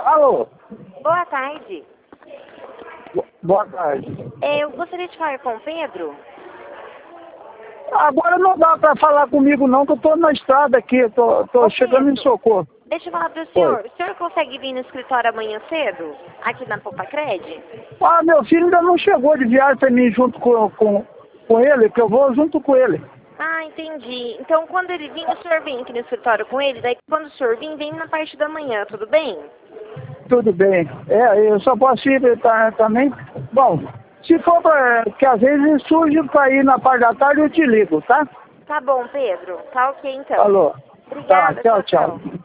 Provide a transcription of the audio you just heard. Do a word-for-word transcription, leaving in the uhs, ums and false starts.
Alô? Boa tarde. Bo- Boa tarde. É, eu gostaria de falar com o Pedro. Agora não dá pra falar comigo não, que eu tô na estrada aqui, eu tô, tô Ô, chegando em Pedro, Socorro. deixa eu falar pro senhor. O senhor consegue vir no escritório amanhã cedo? Aqui na Popacred? Ah, meu filho ainda não chegou de viagem pra mim junto com, com, com ele, que eu vou junto com ele. Ah, entendi. Então, quando ele vir, o senhor vem aqui no escritório com ele. Daí, quando o senhor vir, vem na parte da manhã, tudo bem? Tudo bem. É, eu só posso ir tá, também. Bom, se for pra, que às vezes surge pra ir na parte da tarde, eu te ligo, tá? Tá bom, Pedro. Tá ok, então. Falou. Tá, Obrigada. tchau, Tchau, tchau. tchau.